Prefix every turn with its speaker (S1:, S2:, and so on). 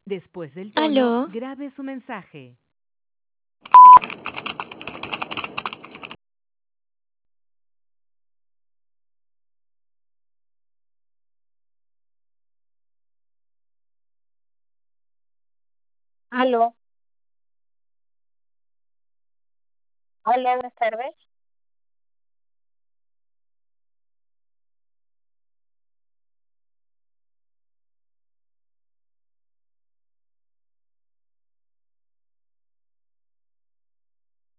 S1: Después del tono,
S2: Aló,
S1: grabe su mensaje.
S3: Aló, hola, buenas tardes.